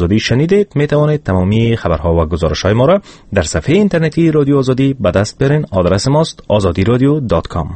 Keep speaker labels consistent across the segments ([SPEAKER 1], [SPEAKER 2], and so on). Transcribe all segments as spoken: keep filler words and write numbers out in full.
[SPEAKER 1] آزادی شنیدید. می توانید تمامی خبرها و گزارش‌های ما را در صفحه اینترنتی رادیو آزادی به دست بیارین. آدرس ماست آزادی رادیو دات کام.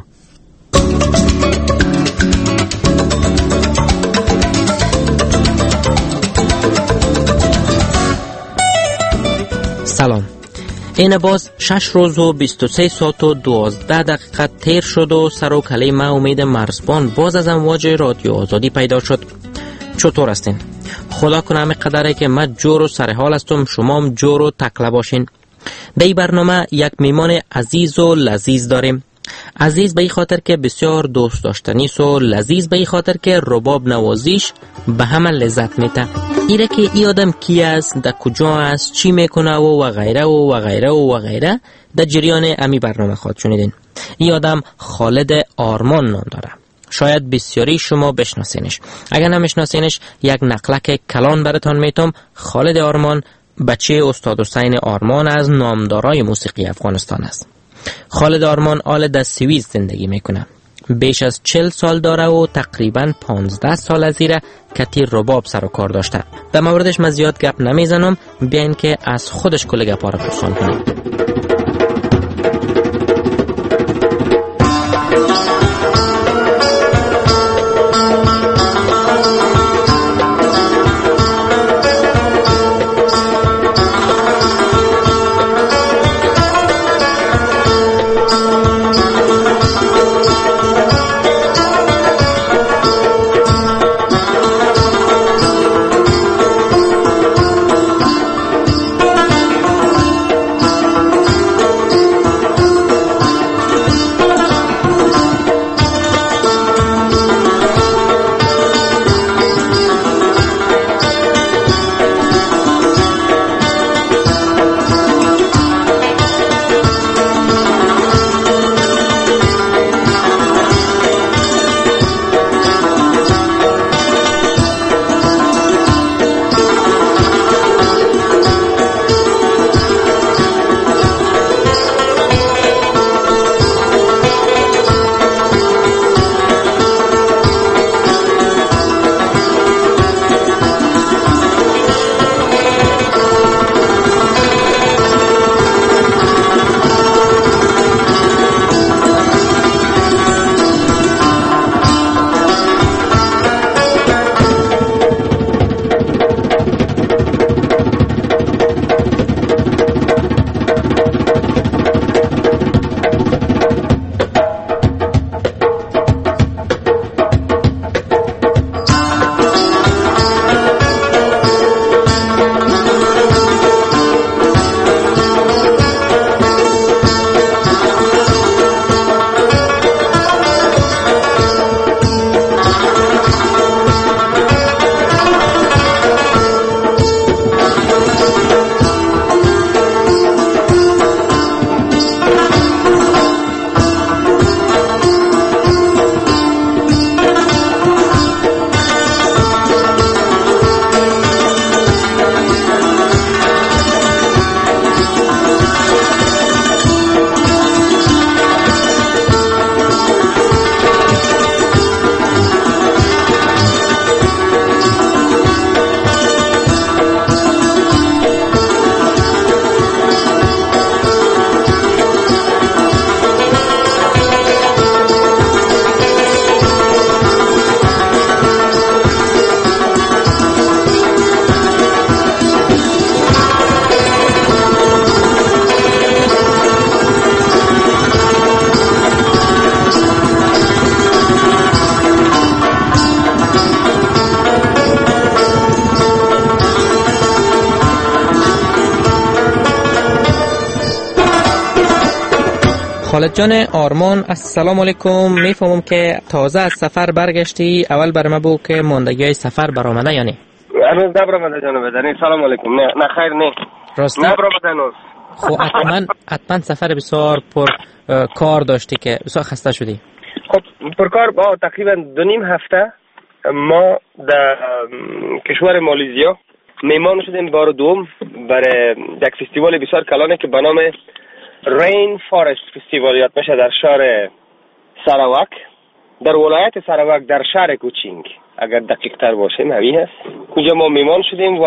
[SPEAKER 2] سلام. این باز شش روز و بیست و سه ساعت و دوازده دقیقه تیر شد و سر و کله ما امید مرزبان باز از امواج رادیو آزادی پیدا شد. چطور هستین؟ خدا کنه همه قدره که من جور و سرحال هستم، شما هم جور و تکله باشین. در این برنامه یک میمان عزیز و لذیذ داریم. عزیز به این خاطر که بسیار دوست داشتنی است و لذیذ به این خاطر که رباب نوازیش به همه لذت میده. ایره که ای آدم کی است، در کجا است، چی میکنه و و غیره و و غیره و و غیره در جریان امی برنامه خواهد شنیدین. ای آدم خالد آرمان نام داره. شاید بسیاری شما بشناسینش. اگر نمیشناسینش یک نقلک کلان براتون میتم. خالد آرمان بچه استاد حسین آرمان از نامدارای موسیقی افغانستان است. خالد آرمان آل در سوئیس زندگی میکنه. بیش از چل سال داره و تقریبا پانزده سال از ایره کتی رباب سر و کار داشته. در موردش من زیاد گپ نمیزنم، بیاین که از خودش کل گپا را پرسان کنیم. خالد جان آرمان، السلام علیکم. میفهمم که تازه از سفر برگشتی. اول بر ما بگو که ماندگی های سفر برآمده یا نه؟
[SPEAKER 3] هنوز نبرآمده جناب بدنی. سلام علیکم. نه نه خیر نه
[SPEAKER 2] راستی
[SPEAKER 3] نبرآمده هنوز.
[SPEAKER 2] خب حتما حتما سفر بسیار پر کار داشتی که بسیار خسته شدی.
[SPEAKER 3] خب پر کار با تقریبا دو نیم هفته ما در کشور مالزیا میمان شدیم بار دوم برای یک فستیوال بسیار کلانه که به نام رین فارست فستیوال یاد میشه در شهر سراوک. در ولایت سراوک در شهر کوچینگ، اگر دقیق تر باشیم همین است. اونجا ما میمان شدیم و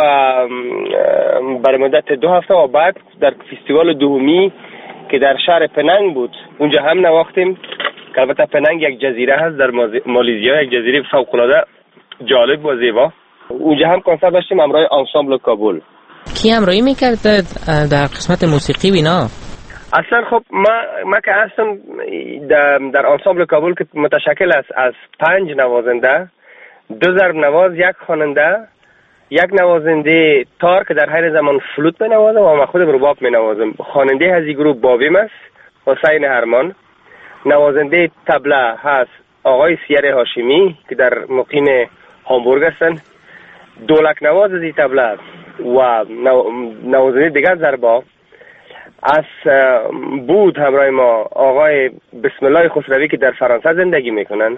[SPEAKER 3] برای مدت دو هفته و بعد در فستیوال دومی که در شهر پننگ بود اونجا هم نواختیم که البته پننگ یک جزیره هست در مالزیا، یک جزیره فوق‌العاده جالب و زیبا. اونجا هم کنسرت داشتیم همراه آنسامبل کابل.
[SPEAKER 2] کی همراهی میکرد در قسمت موسیقی و اینا؟
[SPEAKER 3] اصلا خب ما ما که هستم در, در آنسامبل کابل که متشکل است از پنج نوازنده، دو ضرب نواز، یک خواننده، یک نوازنده تار که در هر زمان فلوت بنوازه و ما خودم رباب بنوازم. خواننده از این گروه بابیم است، حسین هرمان. نوازنده طبله هست آقای سیر هاشمی که در مقیم هامبورگ هستن. دولک نواز از این طبله و نوازنده دیگر ضربا از بود همراه ما آقای بسم الله خسروی که در فرانسه زندگی میکنن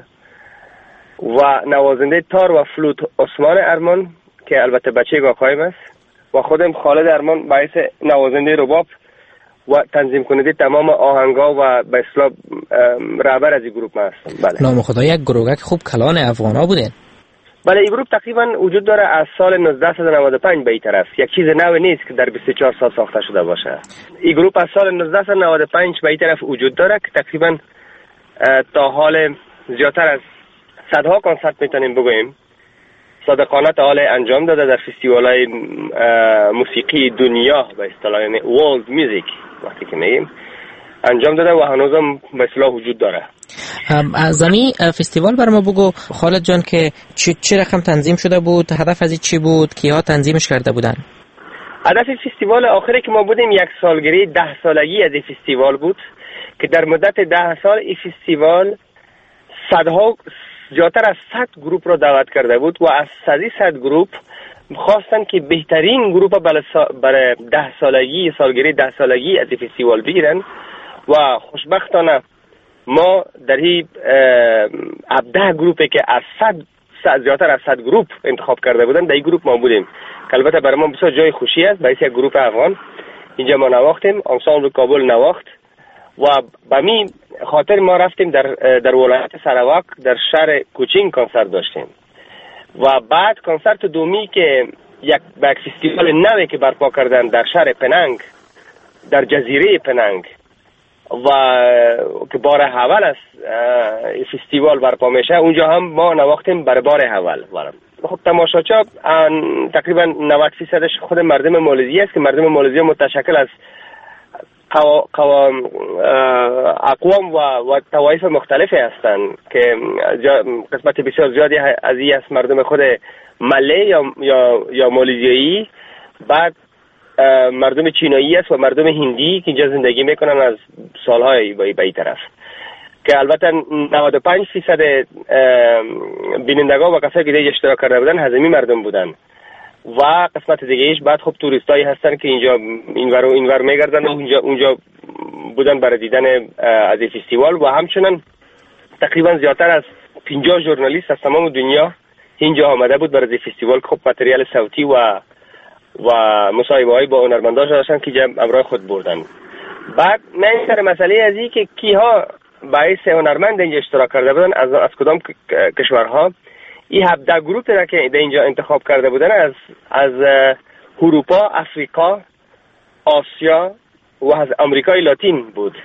[SPEAKER 3] و نوازنده تار و فلوت عثمان ارمان که البته بچه آقایم است و خودم خالد ارمان باعث نوازنده رباب و تنظیم کننده تمام آهنگا و به اصطلاح رهبر از این گروه ما هستم. بله.
[SPEAKER 2] نام خدا یک گروهک خوب کلان افغانا بودین.
[SPEAKER 3] بله این گروه تقریبا وجود داره از سال نوزده صد و نود و پنج به این طرف. یک چیز نو نیست که در بیست و چهار سال ساخته شده باشه. این گروه از سال نوزده صد و نود و پنج به این طرف وجود داره که تقریبا تا حال زیادتر از صدها کنسرت میتونیم بگوییم صادقانه تا حال انجام داده در فستیوال‌های موسیقی دنیا به اصطلاح، یعنی world music وقتی که میگیم انجام داده و هنوزم به اصطلاح وجود داره.
[SPEAKER 2] از زمین فستیوال بر ما بگو خالد جان که چه چه رقم تنظیم شده بود، هدف از این چی بود، کیها تنظیمش کرده بودن؟
[SPEAKER 3] هدف فستیوال آخری که ما بودیم یک سالگیری ده سالگی از این فستیوال بود که در مدت ده سال این فستیوال صدها زیادتر از صد گروپ رو دعوت کرده بود و از صد گروپ خواستن که بهترین گروپ برای ده سالگی سالگیری ده سالگی از این فستیوال بگیرن و خوشبختانه ما در این هفده گروپی که از صد زیادتر از صد گروپ انتخاب کرده بودن در این گروپ ما بودیم که البته برای ما بسیار جای خوشی است. باعث یک گروپ افغان اینجا ما نواختیم، آنسامبل کابل نواخت و به می خاطر ما رفتیم در در ولایت سراوک در شهر کوچینگ کنسرت داشتیم و بعد کنسرت دومی که یک یک فستیوال نوی که برپا کردن در شهر پننگ در جزیره پننگ و که بار اول است فستیوال برپا میشه، اونجا هم ما نواختیم برای بار اول. خب تماشاچا تقریبا نود درصدش خود مردم مالزی است که مردم مالزی متشکل از قوام اقوام و, و طوایف مختلفی هستند که قسمت بسیار زیادی از این است مردم خود مله یا یا یا مالزیایی، بعد مردم چینایی است و مردم هندی که اینجا زندگی میکنن از سالهای به این طرف که البته نود و پنج درصد بینندگان و کسایی که دیگه اشتراک کرده بودن هزمی مردم بودن و قسمت دیگه ایش بعد خب توریستایی هستن که اینجا اینور و اینور میگردن و اونجا اونجا بودن برای دیدن از این فستیوال و همچنان تقریبا زیادتر از پنجاه ژورنالیست از تمام دنیا اینجا آمده بود برای این فستیوال. خب متریال صوتی و و مصاحبه‌های با هنرمندان داشتن که جمع امرای خود بردن. بعد نه این سر مسئله از این که کیها باعث هنرمند اینجا اشتراک کرده بودن از از کدام کشورها. این هفده گروپی را که اینجا انتخاب کرده بودن از از اروپا، افریقا، آسیا و از آمریکای لاتین بود،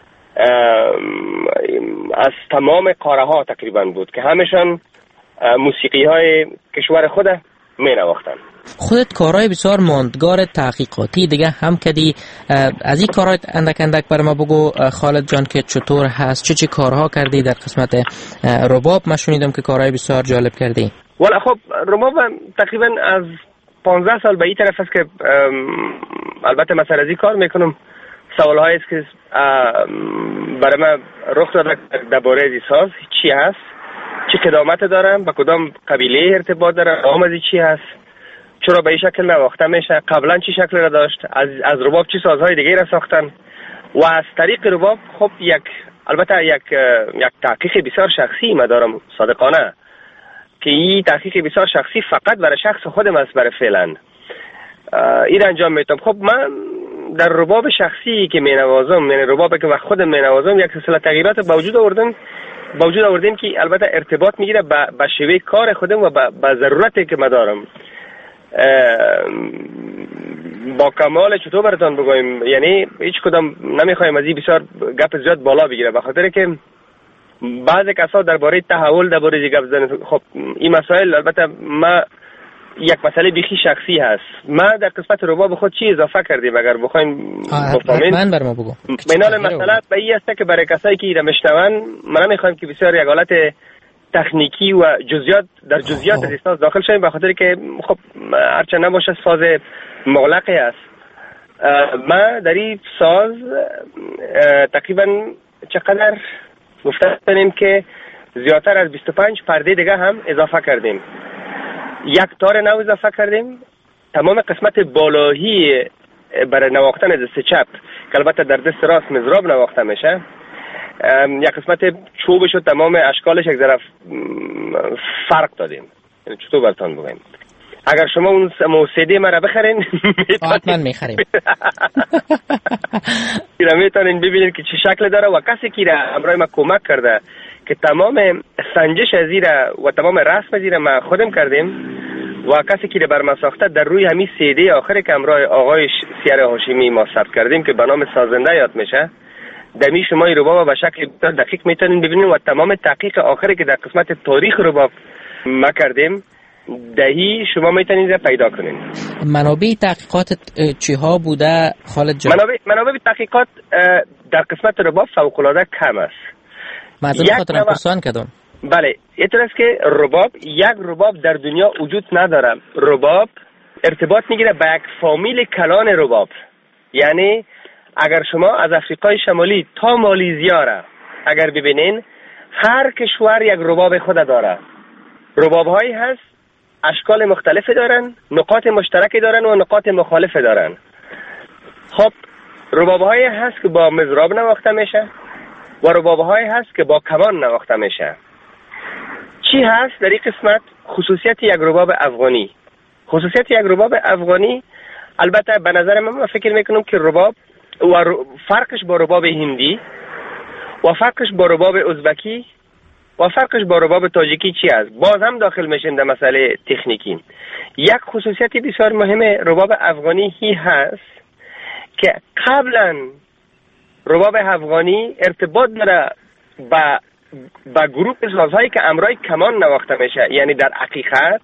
[SPEAKER 3] از تمام قاره ها تقریبا بود که همشان موسیقی های کشور خود می نواختن.
[SPEAKER 2] خودت کارهای بسیار ماندگار تحقیقاتی دیگه هم کردی، از این کارهای اندک اندک بر ما بگو خالد جان که چطور هست، چه چه کارها کردی در قسمت رباب؟ ما شنیدم که کارهای بسیار جالب کردی.
[SPEAKER 3] والا خب رباب تقریبا از پانزده سال به این طرف است که البته مثلا از این کار میکنم. سوالهایی است که برای من رخ داده درباره از این ساز چی هست، چه قدامت دارم، با کدام قبیله ارتباط داره، نام از چی هست، چرا به این شکل نواخته میشه، قبلا چی شکل را داشت، از از رباب چی سازهای دیگه را ساختن و از طریق رباب خب یک البته یک یک تحقیق بسیار شخصی ما دارم صادقانه که این تحقیق بسیار شخصی فقط برای شخص خودم است برای فعلا این انجام میدم. خب من در رباب شخصی که می نوازم، یعنی ربابی که خودم می نوازم، یک سلسله تغییرات به وجود آوردم با وجود آوردیم که البته ارتباط میگیره با با شیوه کار خودم و با, با ضرورتی که من دارم. با کمال چطور براتون بگویم، یعنی هیچ کدام نمیخوایم از این بسیار گپ زیاد بالا بگیره، به خاطر که بعضی کسا درباره تحول درباره گپ زدن. خب این مسائل البته ما یک مسئله بیخی شخصی هست. ما در قسمت رباب خود چی اضافه کردیم اگر بخوایم
[SPEAKER 2] بفهمین؟ من بر ما بگو.
[SPEAKER 3] بنال مسئله به این است که برای کسایی که ایره میشنون ما نمیخوایم که بسیار یک حالت تکنیکی و جزئیات در جزئیات از ساز داخل شویم، به خاطر که خب هرچند نباشه ساز مغلقی است. ما در این ساز تقریبا چقدر گفتیم که زیادتر از بیست و پنج پرده دیگه هم اضافه کردیم. یک تار نو اضافه کردیم. تمام قسمت بالایی برای نواختن دست چپ که البته در دست راست مضراب نواخته میشه، یک قسمت چوبش و تمام اشکالش یک ذره فرق دادیم. یعنی چطور براتون بگم، اگر شما اون موسیدی مرا بخرین
[SPEAKER 2] حتما میخریم.
[SPEAKER 3] اینا میتونین ببینید که چه شکل داره و کسی که همراه ما کمک کرده که تمام سنجش از ایره و تمام رسم از ایره ما خودم کردیم و کسی که بر ما ساخته در روی همین سیدی آخری که همراه آقای سیار هاشمی ما ثبت کردیم که به نام سازنده یاد میشه، دمی شما این رباب به شکل دقیق میتونین ببینید و تمام تحقیق آخری که در قسمت تاریخ رباب ما کردیم دهی شما میتونید پیدا کنین.
[SPEAKER 2] منابع تحقیقات چی ها بوده خالد جان؟
[SPEAKER 3] منابع منابع تحقیقات در قسمت رباب فوق العاده کم است.
[SPEAKER 2] معذرت خاطرم پرسان کردم.
[SPEAKER 3] بله، اینطور است که رباب یک رباب در دنیا وجود نداره. رباب ارتباط میگیره به یک فامیل کلان رباب. یعنی اگر شما از افریقای شمالی تا مالیزیا را اگر ببینین، هر کشور یک رباب خود داره. رباب هایی هست اشکال مختلفی دارن، نقاط مشترکی دارن و نقاط مخالفی دارن. خب رباب هایی هست که با مضراب نواخته میشه و رباب هایی هست که با کمان نواخته میشه. چی هست در این قسمت خصوصیت یک رباب افغانی؟ خصوصیت یک رباب افغانی البته به نظر من فکر میکنم که رباب و فرقش با رباب هندی و فرقش با رباب ازبکی و فرقش با رباب تاجیکی چی است؟ باز هم داخل میشیم در مسئله تکنیکی. یک خصوصیت بسیار مهم رباب افغانی هی هست که قبلا رباب افغانی ارتباط داره با با گروپ سازهایی که امرای کمان نواخته میشه. یعنی در حقیقت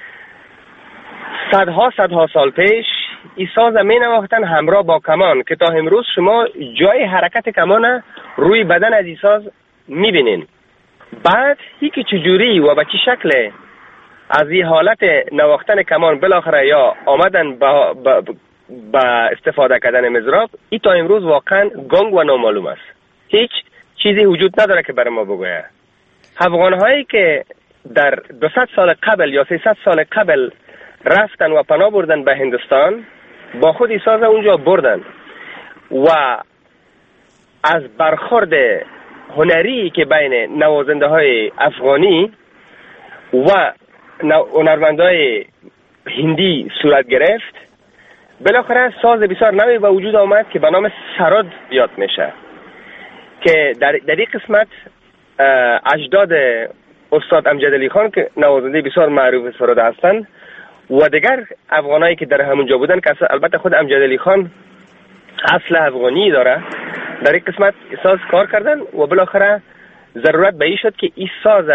[SPEAKER 3] صدها صدها سال پیش این ساز می نواختن همراه با کمان که تا امروز شما جای حرکت کمان روی بدن از این ساز میبینین. بعد هی که چجوری و به چه شکل از این حالت نواختن کمان بالاخره یا آمدن با, با, با استفاده کردن مضراب، این تا امروز واقعا گنگ و نامعلوم است. هیچ چیزی وجود نداره که برای ما بگویه. افغان هایی که در دویست سال قبل یا سیصد سال قبل رفتن و پناه بردن به هندوستان، با خود این ساز اونجا بردن و از برخورد هنری که بین نوازنده های افغانی و هنرمندای هندی صورت گرفت، بالاخره ساز بسیار نوی به وجود آمد که به نام سرود یاد میشه که در در این قسمت اجداد استاد امجد علی خان که نوازنده بسیار معروف سرود هستند و دیگر افغانایی که در همونجا بودن که البته خود امجد علی خان اصل افغانی داره، در این قسمت ساز کار کردن و بالاخره ضرورت به این شد که این ساز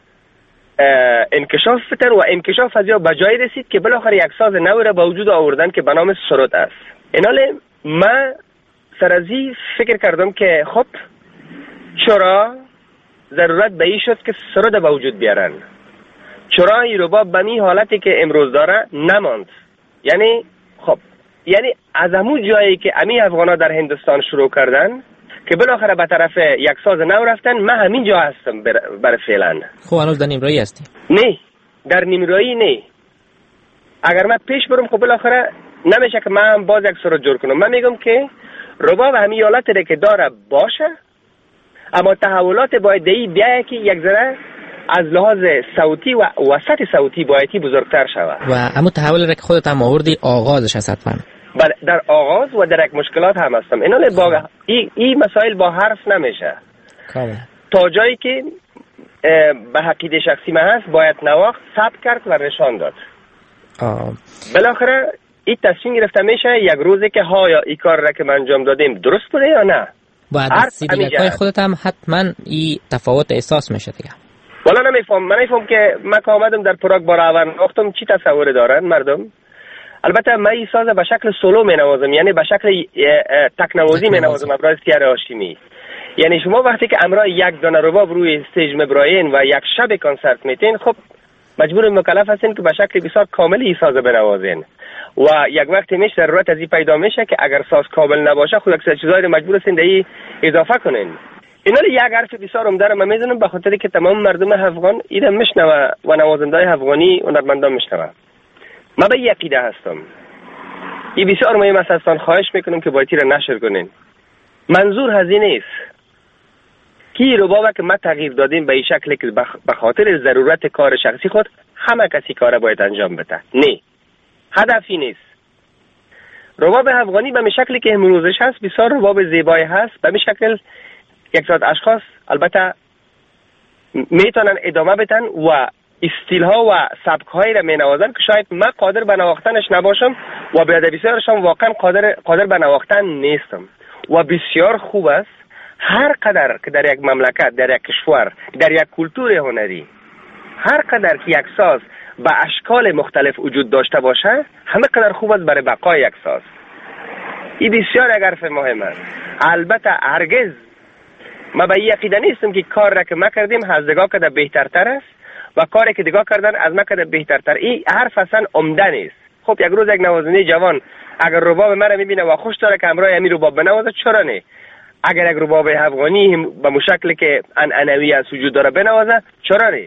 [SPEAKER 3] انکشاف بتن و انکشاف از یا بجای رسید که بالاخره یک ساز نوی را به وجود آوردن که به نام سرود است. ایناله من سرازی فکر کردم که خب چرا ضرورت به این شد که سرود به وجود بیارن، چرا این رباب به می حالتی که امروز داره نماند. یعنی خب یعنی از همون جایی که امی افغانا در هندوستان شروع کردن که بالاخره به طرف یک ساز نو رفتن، من همین جا هستم بر, بر فعلا.
[SPEAKER 2] خب الان در نیمرایی هستی؟
[SPEAKER 3] نه، در نیمرایی نه. اگر من پیش برم خب بالاخره نمیشه که من باز یک سرود جور کنم. من میگم که رباب همین حالتی که داره باشه، اما تحولات باید دی بیایه که یک ذره از لحاظ صوتی و وسط صوتی بایدی بزرگتر شود.
[SPEAKER 2] و اما تحول را که خودت هم آوردی آغازش هست حتما.
[SPEAKER 3] بله، در آغاز و در یک مشکلات هم هستم. اینا با این ای مسائل با حرف نمیشه.
[SPEAKER 2] کاملا.
[SPEAKER 3] تا جایی که به عقیده شخصی من هست باید نواخت ثبت کرد و نشان داد.
[SPEAKER 2] آه.
[SPEAKER 3] بالاخره این تصمیم گرفته میشه یک روزی که ها یا این کار را که من انجام دادیم درست بوده یا نه.
[SPEAKER 2] بعد از سیدیگاه‌های خودت هم حتما این تفاوت احساس میشه دیگه.
[SPEAKER 3] والا نمیفهم، من نمیفهم که من که آمدم در پراگ بار اول وقتم چی تصور دارن مردم. البته من این ساز به شکل سولو می نوازم، یعنی به شکل تک نوازی می نوازم ابراز سیار هاشمی. یعنی شما وقتی که امرای یک دانه رباب روی استیج مبراین و یک شب کنسرت میتین، خب مجبور مکلف هستین که به شکل بسیار کامل این ساز بنوازین و یک وقتی میشه ضرورت از این پیدا میشه که اگر ساز کامل نباشه خود اکثر چیزایی رو مجبور هستین در اضافه کنین. اینا یک حرف بسیار عمده رو من میزنم به خاطر که تمام مردم افغان اینو میشنوه و نوازنده‌های افغانی هنرمندان میشنوه. من به یک عقیده هستم، این بسیار مهم است، ازتان خواهش میکنم که باید رو نشر کنین. منظور هزینه نیست که ربابه که ما تغییر دادیم به این شکلی که به خاطر ضرورت کار شخصی خود همه کسی کار باید انجام بده. نه، هدفی نیست. رباب افغانی به این شکلی که امروزش هست بسیار رباب زیبایی هست. به این شکل یک ساعت اشخاص البته میتونن ادامه بدن و استیل ها و سبک هایی را می نوازن که شاید من قادر به نواختنش نباشم و به بسیارشان واقعا قادر قادر به نواختن نیستم و بسیار خوب است هر قدر که در یک مملکت، در یک کشور، در یک کلتور هنری هر قدر که یک ساز به اشکال مختلف وجود داشته باشه همه قدر خوب است برای بقای یک ساز. این بسیار یک حرف مهم است. البته هرگز ما به این عقیده نیستم که کار را که ما کردیم از دگاه کده بهترتر است و کاری که دگاه کردن از ما کده بهترتر. این حرف اصلا عمده نیست. خب یک روز یک نوازنده جوان اگر رباب مرا میبینه و خوش داره که همراه همین رباب بنوازه، چرا نه؟ اگر یک رباب افغانی به مشکل که عنعنوی از وجود داره بنوازه، چرا نه؟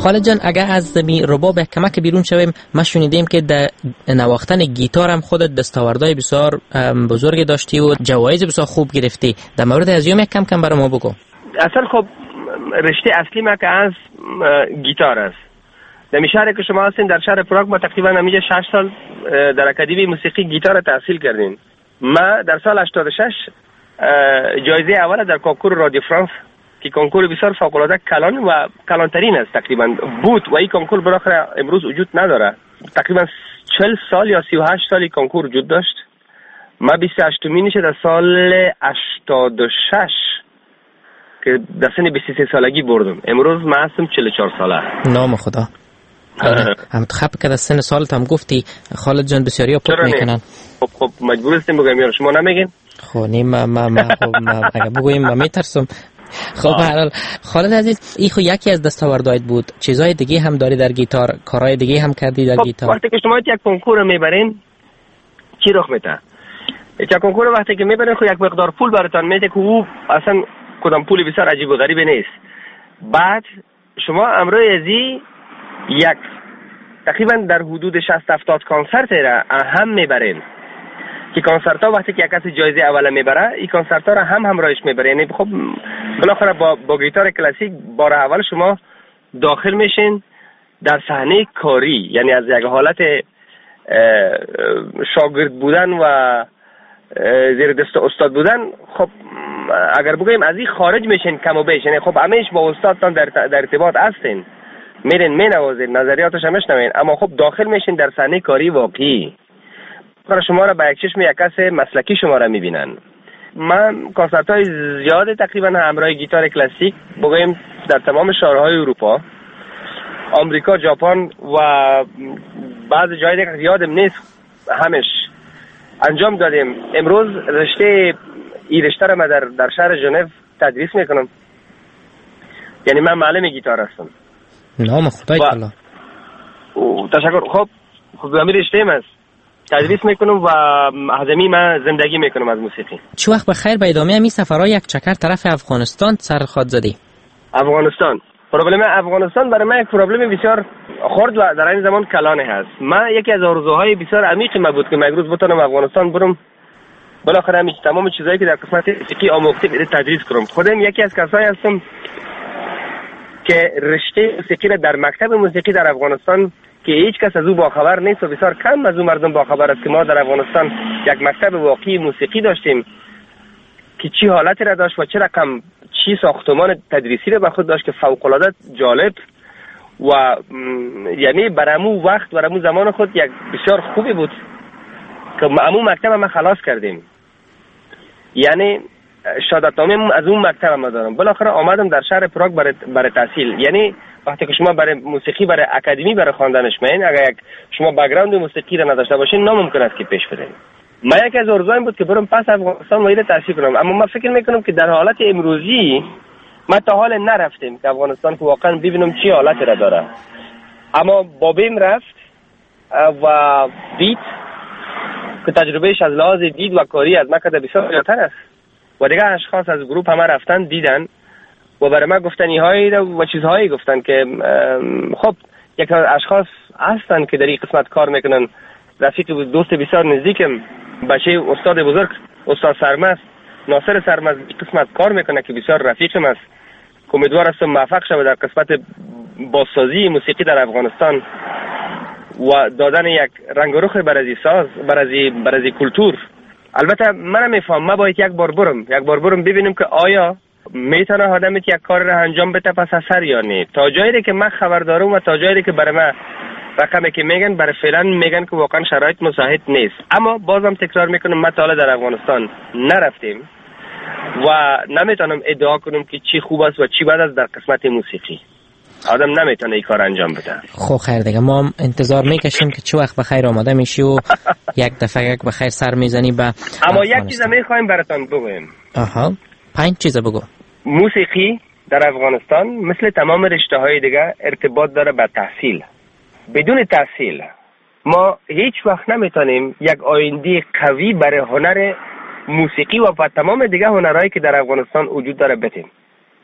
[SPEAKER 2] خالد جان اگر از می رباب یک کمک بیرون شویم، ما شنیدیم که در نواختن گیتار هم خودت دستاوردهای بسیار بزرگی داشتی و جوایز بسیار خوب گرفتی. در مورد از یک کم کم برای ما بگو.
[SPEAKER 3] اصلا خب رشته اصلی ما که از گیتار است. در شهر که شما هستین، در شهر پراگ، ما تقریبا همیشه شش سال در اکادمی موسیقی گیتار تحصیل کردیم. ما در سال هشتاد و شش جایزه اول در کنکور رادیو فرانس که کنکور بسیار فوق‌العاده کلان و کلانترین است تقریبا بود و این کنکور بالاخره امروز وجود نداره. تقریبا چهل سال یا سی و هشت سالی کنکور وجود داشت. ما بیست و هشتمینش در سال هشتاد و شش که در سن بیست و سه سالگی بردم. امروز من هستم چهل و چهار ساله.
[SPEAKER 2] نام خدا. هم خب که در سن سالت هم گفتی خالد جان بسیاری ها پوت میکنن.
[SPEAKER 3] خب خب مجبور هستیم بگم یار شما نمیگین؟
[SPEAKER 2] خب نیم ما ما ما اگه بگویم ما میترسم. خب حالا خالد عزیز، این خو یکی از دستاوردهایت بود، چیزای دیگه هم داری در گیتار، کارهای دیگه هم کردی در
[SPEAKER 3] خب
[SPEAKER 2] گیتار.
[SPEAKER 3] وقتی که شما یک کنکور میبرین چی رخ میده؟ یک کنکور وقتی که میبرین خو یک مقدار پول براتون میده که او اصلا کدام پولی بسیار عجیب و غریبی نیست. بعد شما امروز ازی یک تقریبا در حدود شصت هفتاد کنسرت را هم میبرین که کنسرت ها وقتی که یک کسی جایزه اول میبره این کنسرت ها را هم همراهش میبره. یعنی خب بالاخره با با گیتار کلاسیک بار اول شما داخل میشین در صحنه کاری، یعنی از یک حالت شاگرد بودن و زیر دست استاد بودن، خب اگر بگویم از این خارج میشین کم و بیش. یعنی خب همیشه با استادتان در در ارتباط هستین، میرین مینوازین، نظریاتش هم میشنوین، اما خب داخل میشین در صحنه کاری واقعی. شما را با یک چشم یک کس مسلکی شما را میبینن. من کنسرت های زیاد تقریبا همراه گیتار کلاسیک بگویم در تمام شهرهای اروپا، آمریکا، ژاپن و بعض جای دیگه یادم نیست همش انجام دادیم. امروز رشته این رشته را من در در شهر ژنو تدریس میکنم. یعنی من معلم گیتار هستم.
[SPEAKER 2] نام خدای تعالی.
[SPEAKER 3] تشکر. خب خب همین رشته ام است. تدریس میکنم و هزمی من زندگی میکنم از موسیقی.
[SPEAKER 2] چه وقت بخیر به ادامه همین سفرها یک چکر طرف افغانستان سر خود زدی؟
[SPEAKER 3] افغانستان پروبلم افغانستان برای من یک پروبلم بسیار خرد و در این زمان کلانه هست. من یکی از آرزوهای بسیار عمیق من بود که من یک روز بتونم افغانستان برم، بالاخره همیشه تمام چیزایی که در قسمت موسیقی آموخته میره تدریس کنم. خودم یکی از کسایی هستم که رشته موسیقی را در مکتب موسیقی در افغانستان که هیچ کس از او باخبر نیست و بسیار کم از او مردم باخبر است که ما در افغانستان یک مکتب واقعی موسیقی داشتیم که چی حالتی را داشت و چه رقم چی ساختمان تدریسی را به خود داشت که فوق‌العاده جالب و یعنی برامو وقت برامو زمان خود یک بسیار خوبی بود که امو مکتب ما خلاص کردیم. یعنی شهادتنامه از اون مکتب ما دارم. بالاخره آمدم در شهر پراگ برای برای تحصیل. یعنی وقتی که شما برای موسیقی برای اکادمی برای خواندنش میین، اگر یک شما بک‌گراند موسیقی را نداشته باشین ناممکن است که پیش برین. من یکی از آرزوام بود که برم پس افغانستان و ایره تحصیل کنم، اما من فکر میکنم که در حالت امروزی ما تا حال نرفتیم که افغانستان که واقعا ببینم چی حالتی را داره. اما بابیم رفت و دید که تجربهش از لحاظ دید و کاری از مکه بسیار زیادتر است و دیگه اشخاص از گروه همه رفتن دیدن و برای من گفتن اینهایی و چیزهایی گفتن که خب یک اشخاص هستن که در این قسمت کار میکنن. رفیق دوست بسیار نزدیکم بچه استاد بزرگ استاد سرمست ناصر سرمست قسمت کار میکنه که بسیار رفیقم است. امیدوار هستم موفق شود در قسمت بازسازی موسیقی در افغانستان و دادن یک رنگ و رخ برای ساز برای برای کلتور. البته من میفهم ما باید یک بار برم یک بار برم ببینیم که آیا میتونه آدمی که یک کار را انجام بده پس از سر یا نه. تا جایی که من خبر دارم و تا جایی که برای من رقمی که میگن برای فعلا میگن که واقعا شرایط مساعد نیست. اما بازم تکرار میکنم ما تا حالا در افغانستان نرفتیم و نمیتونم ادعا کنم که چی خوب است و چی بد است در قسمت موسیقی. آدم نمیتونه این کار انجام بده.
[SPEAKER 2] خب خیر دیگه ما انتظار میکشیم که چه وقت بخیر آماده میشی و یک دفعه یک بخیر سر میزنی به
[SPEAKER 3] اما یک چیز میخوایم براتون بگویم.
[SPEAKER 2] آها پنج چیز بگو.
[SPEAKER 3] موسیقی در افغانستان مثل تمام رشته های دیگه ارتباط داره به تحصیل. بدون تحصیل ما هیچ وقت نمیتونیم یک آینده قوی برای هنر موسیقی و تمام دیگه هنرهایی که در افغانستان وجود داره بدیم.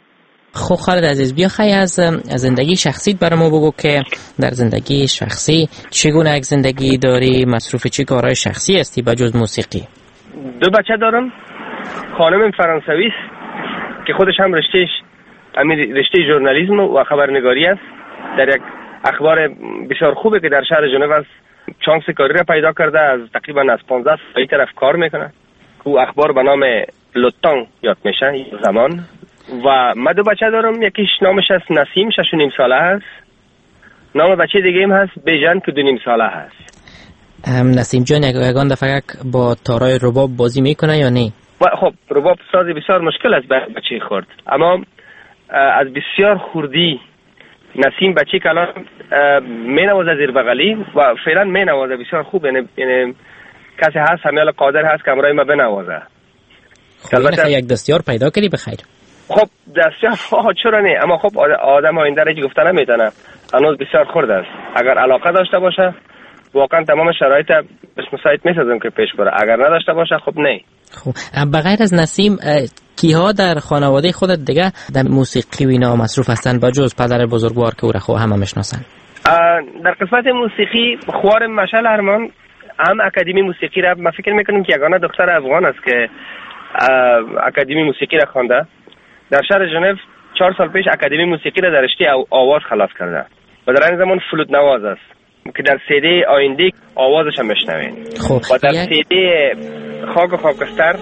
[SPEAKER 2] خب خالد عزیز، بیا خیلی از زندگی شخصیت برای ما بگو که در زندگی شخصی چگونه یک زندگی داری، مصروف چه کارهای شخصی هستی بجز موسیقی؟
[SPEAKER 3] دو بچه دارم. خانم فرانسوی است که خودش هم رشتهش همین رشته ژورنالیسم و خبرنگاری است. در یک اخبار بسیار خوبه که در شهر ژنو است چانس کاری را پیدا کرده. از تقریبا از پانزده سال طرف کار میکنه. او اخبار به نام لوتان یاد میشه زمان. و من دو بچه دارم. یکیش نامش است نسیم، شش و نیم ساله است. نام بچه دیگه هم هست بیژن که دو نیم ساله هست.
[SPEAKER 2] نسیم جان یگان دفعه با تارای رباب بازی میکنه یا نه؟
[SPEAKER 3] خب رباب ساز بسیار مشکل است برای بچه خرد، اما از بسیار خوردی نسیم بچه که الان می نوازه زیر بغلی و فعلا می نوازه بسیار خوب. یعنی یعنی کسی هست همیال قادر هست که امرای ما بنوازه.
[SPEAKER 2] خب این یک دستیار پیدا کردی بخیر؟
[SPEAKER 3] خب دستیار ها چرا نه، اما خب آدم ها این درجه گفته نمیتونه، هنوز بسیار خرد است. اگر علاقه داشته باشه واقعا تمام شرایط بهش مساعد میسازم که پیش بره، اگر نداشته باشه خب نه.
[SPEAKER 2] خب بغیر از نسیم کیها در خانواده خودت دیگه در موسیقی و اینا مصروف هستن بجز پدر بزرگوار که او را خب همه میشناسن؟
[SPEAKER 3] در قسمت موسیقی خوار مشعل ارمان هم اکادمی موسیقی را من فکر میکنم که یگانه دختر افغان است که اکادمی موسیقی را خوانده. در شهر ژنو چهار سال پیش اکادمی موسیقی را در رشته آواز خلاص کرده و در این زمان فلوت نواز است که در سیدی آینده آوازش هم بشنوین.
[SPEAKER 2] خب
[SPEAKER 3] و در یک... سیدی خاک و خاکستر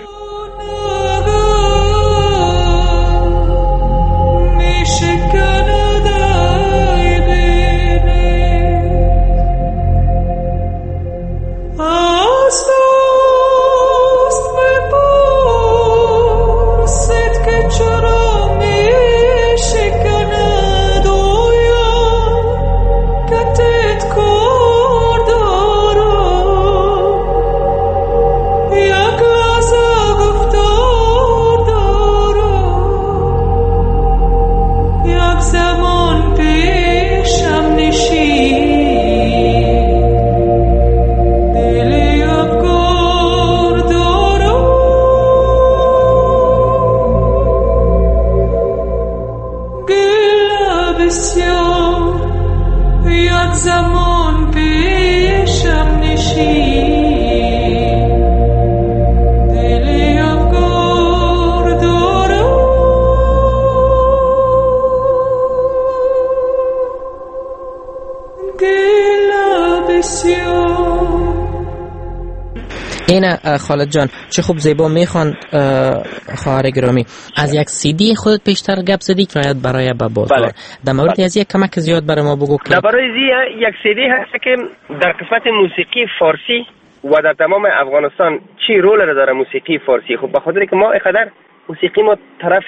[SPEAKER 2] این خالد جان چه خوب زیبا میخوان خواهر گرامی. از یک سی دی خودت پیشتر گپ زدی که باید برای با بازار.
[SPEAKER 3] بله.
[SPEAKER 2] در مورد بله. از یک کمک زیاد برای ما بگو که
[SPEAKER 3] در برای زی یک سی دی هست که در قسمت موسیقی فارسی و در تمام افغانستان چی رول را داره موسیقی فارسی. خب به خاطر که ما اینقدر موسیقی ما طرف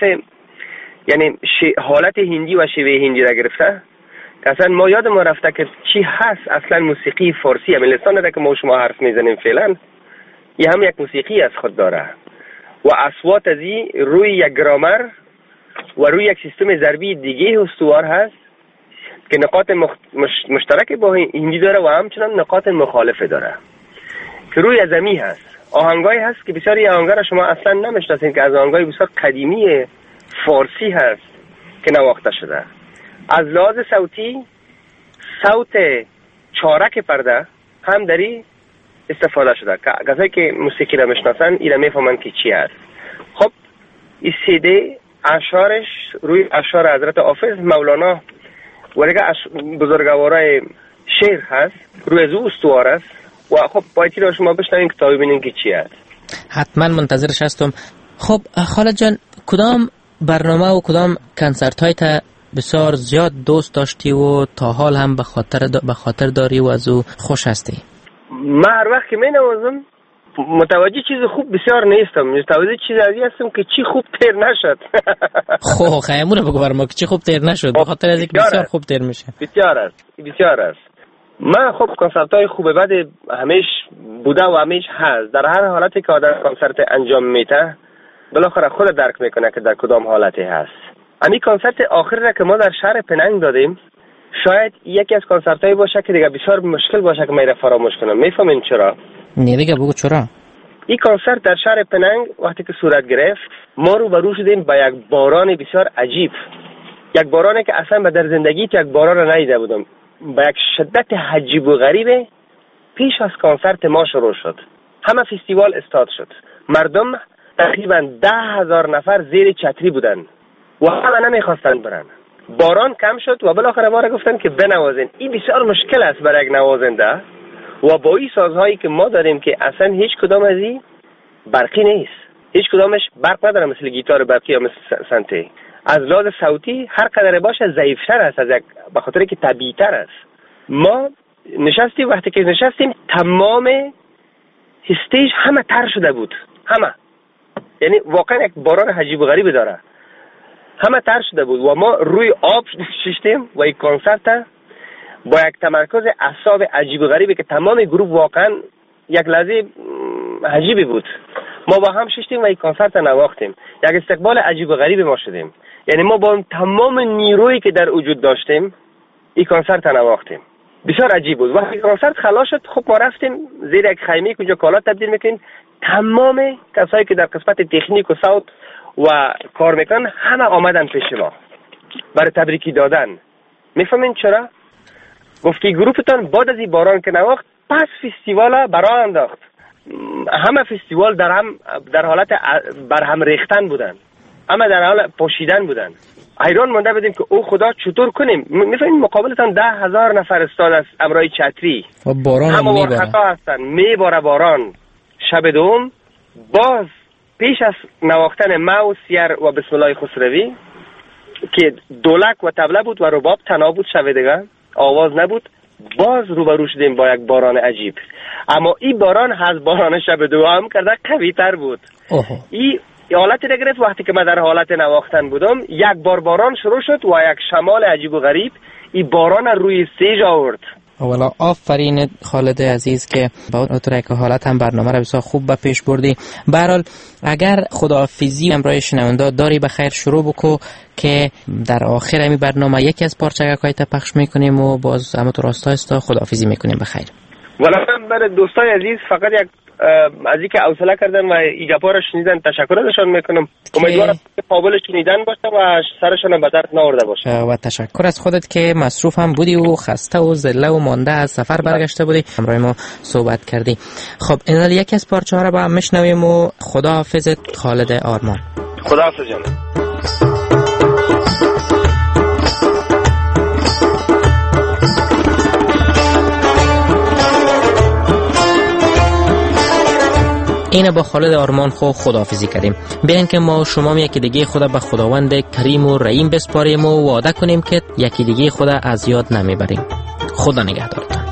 [SPEAKER 3] یعنی حالت هندی و شیوه هندی را گرفته اصلا ما یاد ما رفته که چی هست اصلا موسیقی فارسی. همین لسان را که ما شما حرف میزنیم فعلا یه هم یک موسیقی از خود داره و اصوات ازی روی یک گرامر و روی یک سیستم ضربی دیگه استوار هست که نقاط مخ... مش... مشترک با هندی داره و همچنان نقاط مخالفه داره که روی زمین هست. آهنگایی هست که بسیاری آهنگا را شما اصلا نمیشناسید که از آهنگای بسیار قدیمی فارسی هست که نواخته شده. از لحاظ صوتی صوت چارک پرده هم داری استفاده شده. کسایی که موسیقی را میشناسن اینا میفهمن که چی هست. خب این سیدی اشعارش روی اشعار حضرت حافظ مولانا و دیگه بزرگوارای شعر هست روی از او استوار است و خب باید را شما بشنوین که تا ببینین که چی هست.
[SPEAKER 2] حتما منتظرش هستم. خب خالد جان کدام برنامه و کدام کنسرت های تا بسیار زیاد دوست داشتی و تا حال هم به خاطر به خاطر داری و از او خوش هستی؟
[SPEAKER 3] من هر وقت که می نوازم متوجه چیز خوب بسیار نیستم، متوجه چیز عزیزی هستم که چی خوب تیر نشد.
[SPEAKER 2] خب خیمونه بگو برام که چی خوب تیر نشد به خاطر از اینکه بسیار خوب تیر میشه.
[SPEAKER 3] بسیار است بسیار است. من خب کنسرت های خوب بد همیش بوده و همیش هست. در هر حالتی که آدم کنسرت انجام میده بالاخره خود درک میکنه که در کدام حالتی هست. همین کنسرت آخر را که ما در شهر پننگ دادیم شاید یکی از کنسرت هایی باشه که دیگه بسیار مشکل باشه که میره فراموش کنم. میفهمین چرا؟
[SPEAKER 2] نه دیگه بگو چرا.
[SPEAKER 3] این کنسرت در شهر پننگ وقتی که صورت گرفت ما رو برو شدیم با یک باران بسیار عجیب یک بارانی که اصلا به در زندگی یک باران را ندیده بودم. با یک شدت عجیب و غریبه پیش از کنسرت ما شروع شد. همه فستیوال استارت شد. مردم تقریبا ده هزار نفر زیر چتری بودن و همه نمیخواستن برن. باران کم شد و بالاخره ما را گفتن که بنوازین. این بسیار مشکل است برای یک نوازنده و با این سازهایی که ما داریم که اصلا هیچ کدام از این برقی نیست، هیچ کدامش برق نداره مثل گیتار برقی یا مثل سنته. از لحاظ صوتی هر قدر باشه ضعیفتر است از یک، به خاطر که طبیعی‌تر است. ما نشستیم، وقتی که نشستیم تمام استیج همه تر شده بود، همه، یعنی واقعا یک باران عجیب و غریبی داره، همه تر شده بود و ما روی آب شیشتیم و این کنسرت با یک تمرکز اعصاب عجیب و غریبی که تمام گروه واقعا یک لحظه عجیبی بود. ما با هم شیشتیم و این کنسرت نواختیم. یک استقبال عجیب و غریبی ما شدیم. یعنی ما با تمام نیرویی که در وجود داشتیم این کنسرت نواختیم. بسیار عجیب بود. وقتی کنسرت خلاص شد، خب ما رفتیم زیر یک خیمه که اونجا کالا تبدیل میکنیم. تمام کسایی که در قسمت تکنیک و صوت و کار میکنن همه آمدن پیش ما برای تبریکی دادن. میفهمین چرا؟ گفتی گروپتان بعد از این باران که نواخت پس فستیوالا برای انداخت. همه فستیوال در هم در حالت بر هم ریختن بودن، همه در حال پوشیدن بودن. حیران مونده بودیم که او خدا چطور کنیم. میفهمین مقابلتان ده هزار نفر استاد از امرای چتری
[SPEAKER 2] و باران هم میباره،
[SPEAKER 3] خطا هستن، میباره باران. شب دوم باز پیش از نواختن ما و سیر و بسم الله خسروی که دولک و طبله بود و رباب تنها بود، شب دیگه آواز نبود، باز روبرو شدیم با یک باران عجیب. اما این باران از باران شب دوم کرده قوی تر بود. این حالتی را گرفت وقتی که من در حالت نواختن بودم، یک بار باران شروع شد و یک شمال عجیب و غریب این باران روی استیج آورد.
[SPEAKER 2] اولا آفرین خالد عزیز که با اون طور که حالت هم برنامه را بسیار خوب به پیش بردی. به هر حال اگر خداحافظی همراه شنونده داری به خیر شروع بکو که در آخر این برنامه یکی از پارچگک‌های تا پخش میکنیم و باز همونطور راستا است خداحافظی میکنیم. به خیر.
[SPEAKER 3] والا من برای دوستای عزیز فقط یک از اینکه حوصله کردن و این گپا رو شنیدن تشکر ازشون میکنم. امیدوارم که قابل شنیدن باشه و سرشون به درد نآورده باشه.
[SPEAKER 2] و تشکر از خودت که مصروف هم بودی و خسته و ذله و مانده از سفر برگشته بودی، همراه ما صحبت کردی. خب این یکی از پارچه ها رو با هم میشنویم و خداحافظت خالد آرمان.
[SPEAKER 3] خداحافظ جان.
[SPEAKER 2] اینه با خالد آرمان خو خداحافظی کردیم. بیاین که ما شما یکی دیگه خدا به خداوند کریم و رحیم بسپاریم و وعده کنیم که یکی دیگه خدا از یاد نمیبریم. خدا نگهدارتان.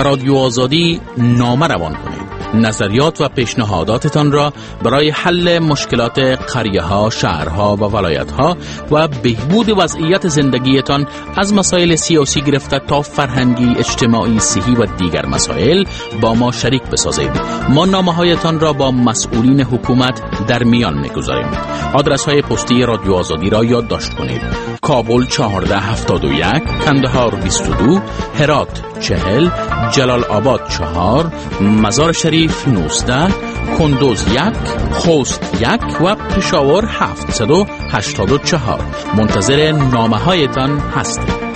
[SPEAKER 4] رادیو آزادی نامه روان کنید. نظریات و پیشنهاداتتان را برای حل مشکلات قریه‌ها، شهرها و ولایت‌ها و بهبود وضعیت زندگیتان از مسائل سیاسی گرفته تا فرهنگی، اجتماعی، صحی و دیگر مسائل با ما شریک بسازید. ما نامه‌هایتان را با مسئولین حکومت در میان می‌گذاریم. آدرس‌های پستی رادیو آزادی را یادداشت کنید: کابل چهارده هفتاد و یک، کندهار بیست و دو، هرات چهل، جلال آباد چهار، مزار شریف نوزده، کندوز یک، خوست یک و پشاور هفتصد و هشتاد و چهار. منتظر نامه هایتان هستیم.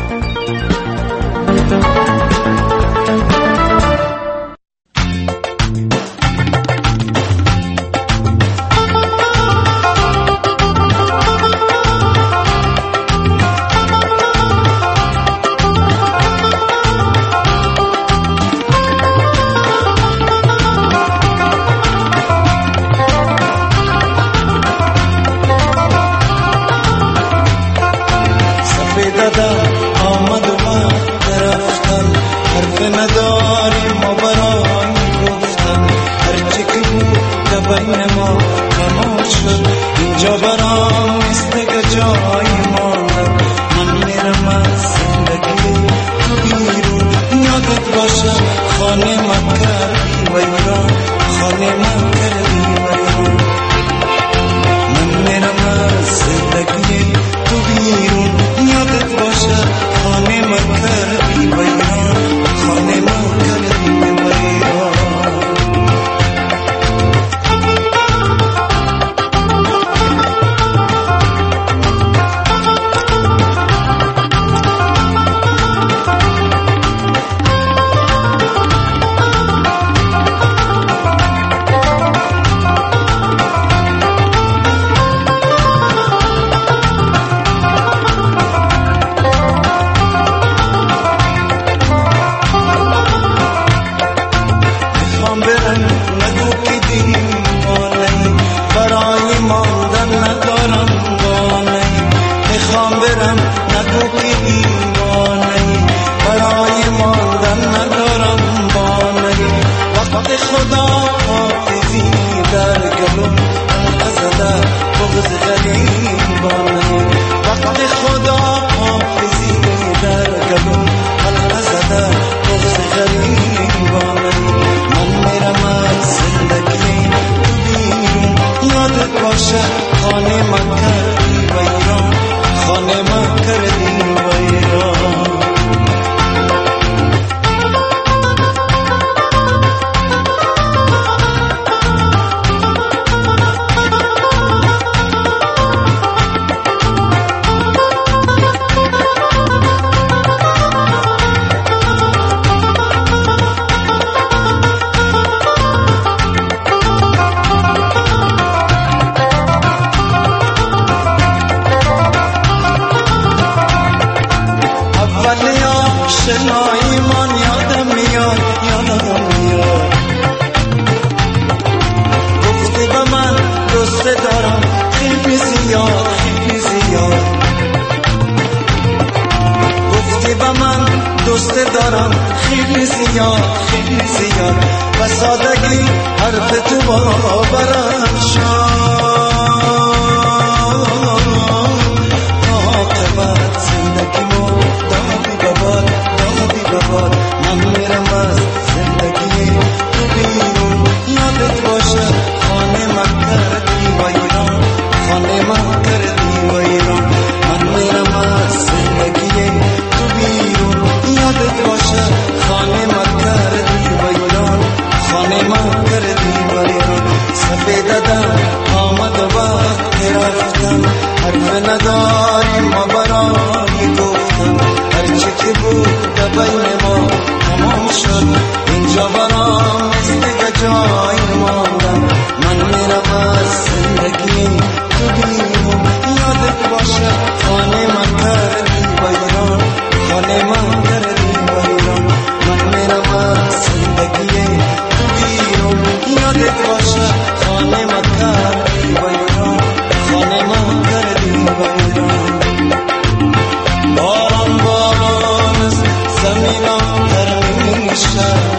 [SPEAKER 5] Shine.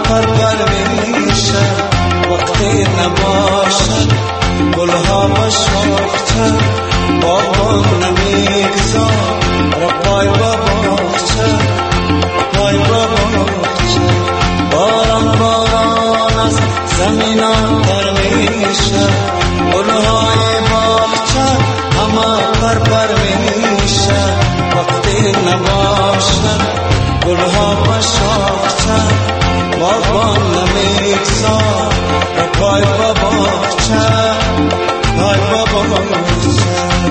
[SPEAKER 5] پرپر میشه وقتی نباشد گلها بشاخته بابا نمیگذار رپای باباخته پای باباخته باران باران از زمینان تر میشه گلهای باغچه همه پرپر میشه وقتی نباشد گلها بشاخته بابا نمیگذار رپای باباخته پای باباخته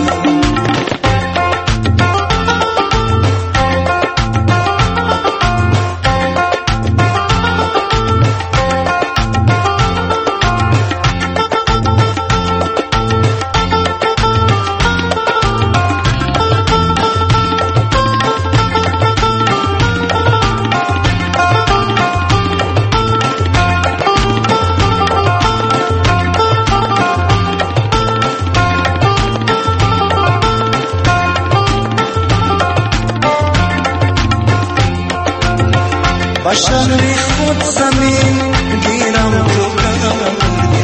[SPEAKER 5] بشری خود زمین گیرم تو کردی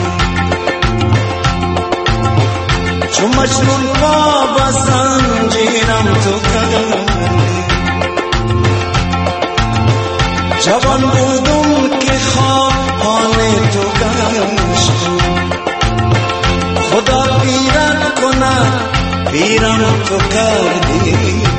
[SPEAKER 5] چو مجنون پا بزنجیرم تو کردی جوان بودم که خواهان تو گشتم خدا پیرم کنه پیرم تو کردی